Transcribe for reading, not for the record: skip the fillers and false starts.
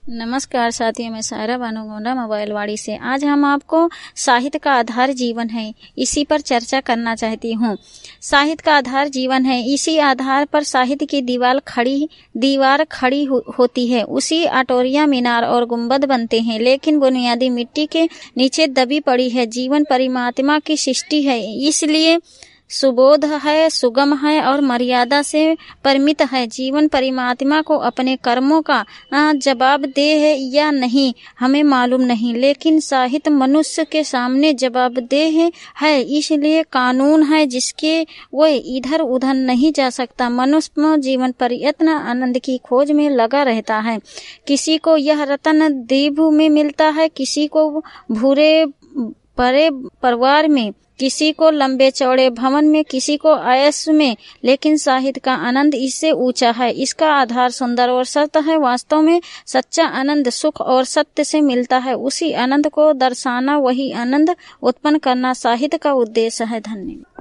नमस्कार साथियों, मैं सायरा बानो गोंडा मोबाइलवाड़ी से। आज हम आपको साहित्य का आधार जीवन है, इसी पर चर्चा करना चाहती हूँ। साहित्य का आधार जीवन है, इसी आधार पर साहित्य की दीवार खड़ी होती है। उसी अटोरिया, मीनार और गुंबद बनते हैं, लेकिन बुनियादी मिट्टी के नीचे दबी पड़ी है। जीवन परमात्मा की सृष्टि है, इसलिए सुबोध है, सुगम है और मर्यादा से परिमित है। जीवन परमात्मा को अपने कर्मों का जवाब दे है या नहीं हमें मालूम नहीं, लेकिन साहित्य मनुष्य के सामने जवाबदेह है। इसलिए कानून है जिसके वह इधर उधर नहीं जा सकता। मनुष्य जीवन प्रयत्न आनंद की खोज में लगा रहता है। किसी को यह रतन द्वीप में मिलता है, किसी को भूरे परे परिवार में, किसी को लंबे चौड़े भवन में, किसी को आयस में, लेकिन साहित्य का आनंद इससे ऊंचा है। इसका आधार सुंदर और सत्य है। वास्तव में सच्चा आनंद सुख और सत्य से मिलता है। उसी आनंद को दर्शाना, वही आनंद उत्पन्न करना साहित्य का उद्देश्य है। धन्यवाद।